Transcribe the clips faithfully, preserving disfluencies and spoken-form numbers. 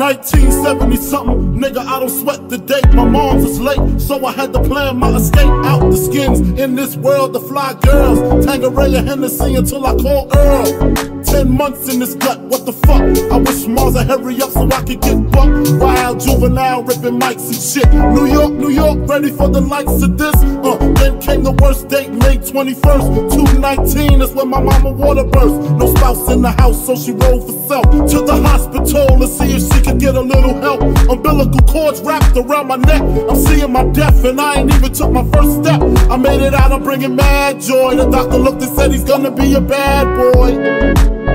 nineteen seventy something, nigga, I don't sweat the date. My mom's is late, so I had to plan my escape. Out the skins in this world, the fly girls, Tangeray, Hennessy until I call Earl. Ten months in this gut, what the fuck? I wish Mars would hurry up so I could get bucked. Wild juvenile ripping mics and shit. New York, New York, ready for the likes of this. Uh, then came the worst date, May twenty-first, two nineteen. That's when my mama water burst. No spouse in the house, so she rolled for self to the hospital to see if she could get a little help. Umbilical cords wrapped around my neck. I'm seeing my death, and I ain't even took my first step. I made it out, I'm bringing mad joy. The doctor looked and said he's gonna be a bad boy.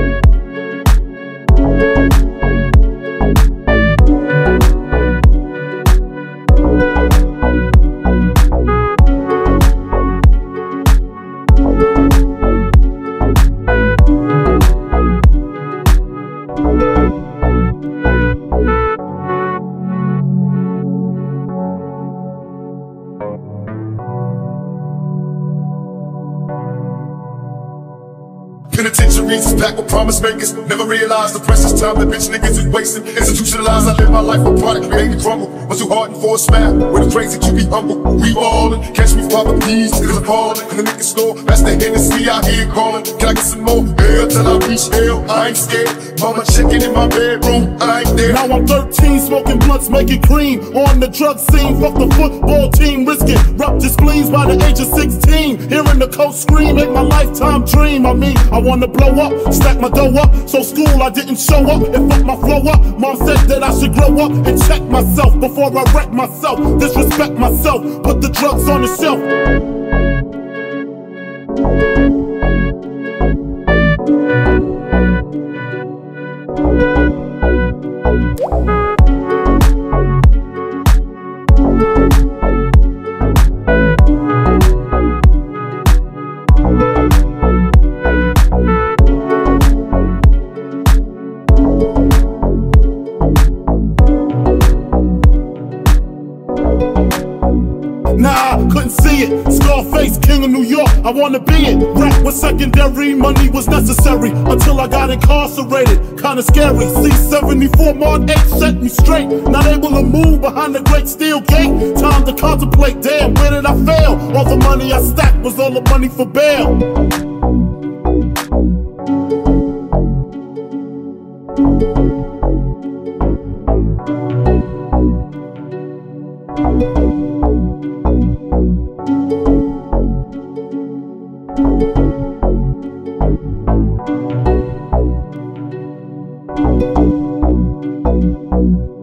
Penitentiaries is packed with promise makers. Never realized the precious time that bitch niggas is wasting. Institutionalized, I live my life with product created crumble. Was too hard and for a smile. With a crazy to be humble. We ballin', catch me poppin' peas, cause I'm ballin'. In the nigga store, that's the Hennessy out here callin'. Can I get some more? Hell till I reach hell, I ain't scared. Mama checking in my bedroom, I ain't there. Now I'm thirteen, smoking blunts, making cream. On the drug scene, fuck the football team. Risking rupture spleens by the age of sixteen. Hearing the coach scream, make my lifetime dream. I mean, I wanna blow up, stack my dough up. So school I didn't show up and fuck my flow up. Mom said that I should grow up and check myself before I wreck myself. Disrespect myself, put the drugs on the shelf. Nah, couldn't see it. Scarface, king of New York, I wanna be it. Rap was secondary, money was necessary until I got incarcerated. Kinda scary. C seventy-four Mark eight set me straight. Not able to move behind the great steel gate. Time to contemplate, damn, where did I fail? All the money I stacked was all the money for bail. Thank you.